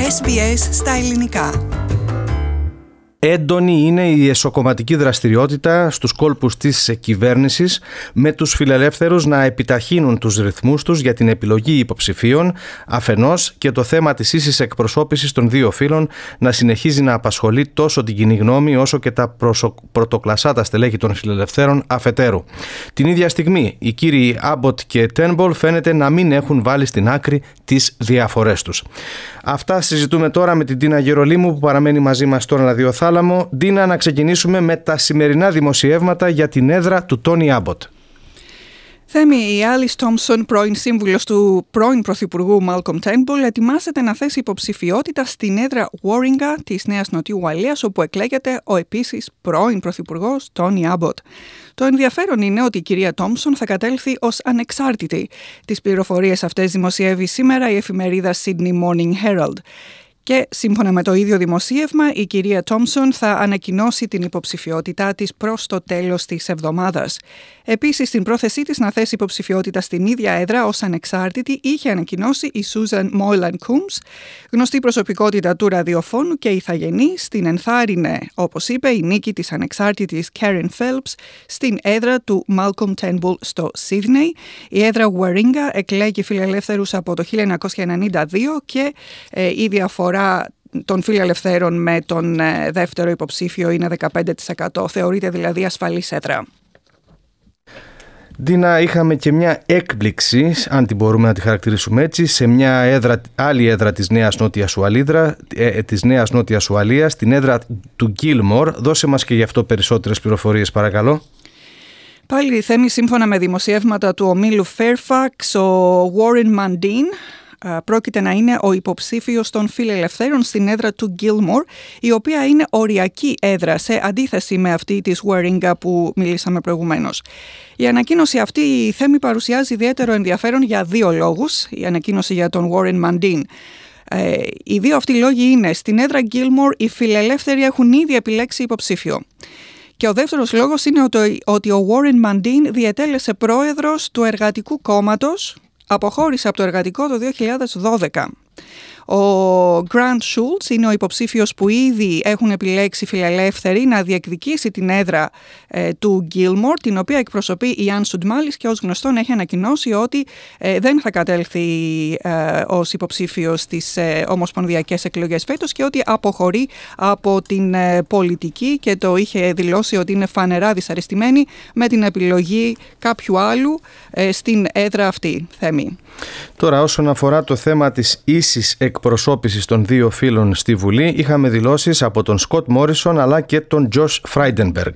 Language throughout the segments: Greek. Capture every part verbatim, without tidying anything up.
Ες Μπι Ες στα ελληνικά. Έντονη είναι η εσωκομματική δραστηριότητα στους κόλπους της κυβέρνησης, με τους φιλελεύθερους να επιταχύνουν τους ρυθμούς τους για την επιλογή υποψηφίων, αφενός, και το θέμα της ίσης εκπροσώπησης των δύο φύλων να συνεχίζει να απασχολεί τόσο την κοινή γνώμη όσο και τα προσω... πρωτοκλασσάτα στελέχη των φιλελευθέρων αφετέρου. Την ίδια στιγμή, οι κύριοι Άμποτ και Τέρνμπουλ φαίνεται να μην έχουν βάλει στην άκρη τις διαφορές τους. Αυτά συζητούμε τώρα με την Τίνα Γερολίμου, που παραμένει μαζί μας στο ραδιοθάλαμο. Τίνα, να ξεκινήσουμε με τα σημερινά δημοσιεύματα για την έδρα του Τόνι Άμποτ. Θέμη, η Άλις Τόμψον, πρώην σύμβουλος του πρώην Πρωθυπουργού Μάλκομ Τέρνμπουλ, ετοιμάζεται να θέσει υποψηφιότητα στην έδρα Warringah της Νέας Νοτιού Ουαλίας, όπου εκλέγεται ο επίσης πρώην Πρωθυπουργός Τόνι Άμποτ. Το ενδιαφέρον είναι ότι η κυρία Τόμψον θα κατέλθει ως ανεξάρτητη. Τις πληροφορίες αυτές δημοσιεύει σήμερα η εφημερίδα Sydney Morning Herald. Και σύμφωνα με το ίδιο δημοσίευμα, η κυρία Τόμψον θα ανακοινώσει την υποψηφιότητά της προς το τέλος της εβδομάδας. Επίσης, την πρόθεσή της να θέσει υποψηφιότητα στην ίδια έδρα ως ανεξάρτητη είχε ανακοινώσει η Σούζαν Μόιλαν Κούμς, γνωστή προσωπικότητα του ραδιοφώνου και ηθαγενής. Την ενθάρρυνε, όπως είπε, η νίκη της ανεξάρτητης Κέριν Φέλπς στην έδρα του Μάλκομ Τέρνμπουλ στο Σίδνεϊ. Η έδρα Warringah εκλέγει φιλελεύθερους από το χίλια εννιακόσια ενενήντα δύο και ε, η διαφορά των φιλελευθέρων με τον ε, δεύτερο υποψήφιο είναι δεκαπέντε τοις εκατό. Θεωρείται δηλαδή ασφαλής έδρα. Ντίνα, είχαμε και μια έκπληξη, αν την μπορούμε να τη χαρακτηρίσουμε έτσι, σε μια έδρα, άλλη έδρα της Νέας Νότιας Ουαλίδρα, ε, της Νέας Νότιας Ουαλίας, την έδρα του Γκίλμορ. Δώσε μας και γι' αυτό περισσότερες πληροφορίες, παρακαλώ. Πάλι, Θέμη, σύμφωνα με δημοσιεύματα του ομίλου Fairfax, ο Warren Mundine πρόκειται να είναι ο υποψήφιος των φιλελευθέρων στην έδρα του Γκίλμορ, η οποία είναι οριακή έδρα σε αντίθεση με αυτή της Warringah που μιλήσαμε προηγουμένως. Η ανακοίνωση αυτή, η Θέμη, παρουσιάζει ιδιαίτερο ενδιαφέρον για δύο λόγους. Η ανακοίνωση για τον Warren Mundine. Ε, οι δύο αυτοί λόγοι είναι: στην έδρα Γκίλμορ οι φιλελεύθεροι έχουν ήδη επιλέξει υποψήφιο. Και ο δεύτερος λόγος είναι ότι, ότι ο Warren Mundine διετέλεσε πρόεδρος του Εργατικού Κόμματος, αποχώρησε από το Εργατικό το δύο χιλιάδες δώδεκα. Ο Grant Schultz είναι ο υποψήφιος που ήδη έχουν επιλέξει φιλελεύθεροι να διεκδικήσει την έδρα ε, του Γκίλμορ, την οποία εκπροσωπεί η Ann Sudmalis, και ως γνωστόν έχει ανακοινώσει ότι ε, δεν θα κατέλθει ε, ως υποψήφιος στις ε, ομοσπονδιακές εκλογές φέτος και ότι αποχωρεί από την ε, πολιτική, και το είχε δηλώσει ότι είναι φανερά δυσαρεστημένη με την επιλογή κάποιου άλλου ε, στην έδρα αυτή. Θέμη. Τώρα, όσον αφορά το θέμα της ίσης εκπροσώπησης των δύο φύλων στη Βουλή, είχαμε δηλώσεις από τον Σκοτ Μόρισον αλλά και τον Τζος Φράιντενμπεργκ.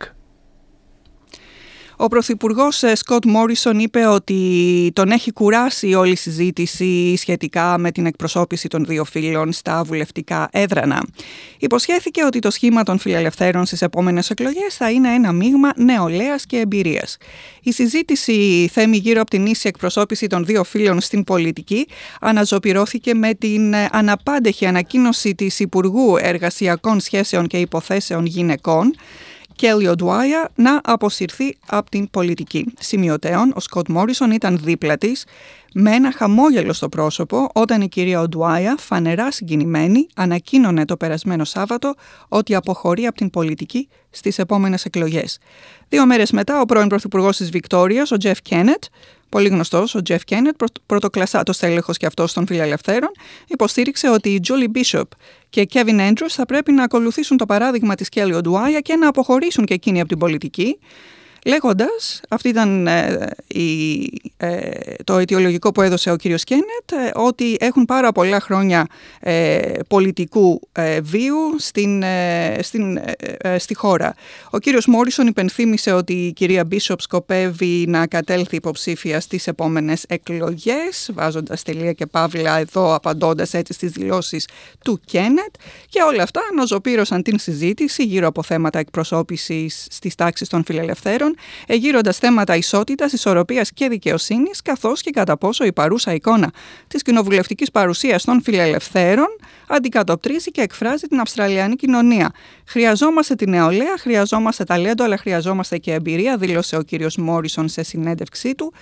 Ο Πρωθυπουργός Σκοτ Μόρισον είπε ότι τον έχει κουράσει όλη η συζήτηση σχετικά με την εκπροσώπηση των δύο φύλων στα βουλευτικά έδρανα. Υποσχέθηκε ότι το σχήμα των φιλελευθέρων στις επόμενες εκλογές θα είναι ένα μείγμα νεολαίας και εμπειρίας. Η συζήτηση, Θέμη, γύρω από την ίση εκπροσώπηση των δύο φύλων στην πολιτική αναζωπυρώθηκε με την αναπάντεχη ανακοίνωση της Υπουργού Εργασιακών Σχέσεων και Υποθέσεων Γυναικών, Kelly O'Dwyer, να αποσυρθεί από την πολιτική. Σημειωτέων, ο Σκοτ Μόρισον ήταν δίπλα της με ένα χαμόγελο στο πρόσωπο όταν η κυρία O'Dwyer, φανερά συγκινημένη, ανακοίνωνε το περασμένο Σάββατο ότι αποχωρεί από την πολιτική στις επόμενες εκλογές. Δύο μέρες μετά, ο πρώην πρωθυπουργός της Βικτόριας, ο Jeff Kennett, πολύ γνωστός, ο Jeff Kennett, πρωτοκλασσάτος τέλεχος και αυτός των φιλελευθέρων, υποστήριξε ότι η Julie Bishop και η Kevin Andrews θα πρέπει να ακολουθήσουν το παράδειγμα της Kelly O'Dwyer και να αποχωρήσουν και εκείνοι από την πολιτική, λέγοντας, αυτή ήταν ε, η, ε, το αιτιολογικό που έδωσε ο κύριος Κένετ, ε, ότι έχουν πάρα πολλά χρόνια ε, πολιτικού ε, βίου στην, ε, στην, ε, στη χώρα. Ο κύριος Μόρισον υπενθύμησε ότι η κυρία Μπίσοπ σκοπεύει να κατέλθει υποψήφια στις επόμενες εκλογές, βάζοντας τελεία και παύλα εδώ, απαντώντας έτσι στις δηλώσεις του Κένετ, και όλα αυτά αναζωπήρωσαν την συζήτηση γύρω από θέματα εκπροσώπησης στις τάξεις των φιλελευθέρων, εγείροντας θέματα ισότητας, ισορροπίας και δικαιοσύνης, καθώς και κατά πόσο η παρούσα εικόνα της κοινοβουλευτικής παρουσίας των φιλελευθέρων αντικατοπτρίζει και εκφράζει την Αυστραλιανή κοινωνία. Χρειαζόμαστε τη νεολαία, χρειαζόμαστε ταλέντο, αλλά χρειαζόμαστε και εμπειρία, δήλωσε ο κύριος Μόρισον σε συνέντευξή του.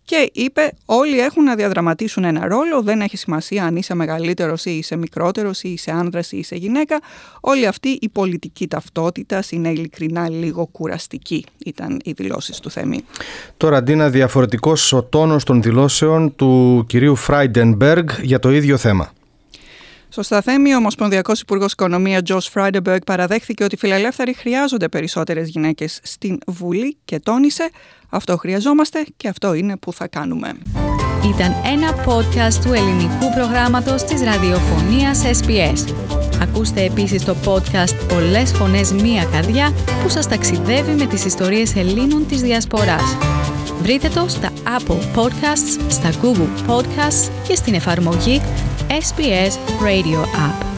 και είπε όλοι έχουν να διαδραματίσουν ένα ρόλο, δεν έχει σημασία αν είσαι μεγαλύτερος ή είσαι μικρότερος ή είσαι άνδρας ή είσαι γυναίκα. Όλη αυτή η πολιτική ταυτότητα είναι ειλικρινά λίγο κουραστική, ήταν οι δηλώσεις του Θέμη. Τώρα, Ντίνα, διαφορετικός ο τόνος των δηλώσεων του κυρίου Φράιντενμπεργκ για το ίδιο θέμα. Σωστά, Θέμη, ο Ομοσπονδιακός Υπουργός Οικονομίας Τζος Φράιντενμπεργκ παραδέχθηκε ότι οι φιλελεύθεροι χρειάζονται περισσότερες γυναίκες στην Βουλή και τόνισε «Αυτό χρειαζόμαστε και αυτό είναι που θα κάνουμε». Ήταν ένα podcast του ελληνικού προγράμματος της ραδιοφωνίας ες μπι ες. Ακούστε επίσης το podcast «Πολλές φωνές, μία καρδιά» που σας ταξιδεύει με τις ιστορίες Ελλήνων της Διασποράς. Βρείτε το στα Apple Podcasts, στα Google Podcasts και στην εφαρμογή ες μπι ες Radio App.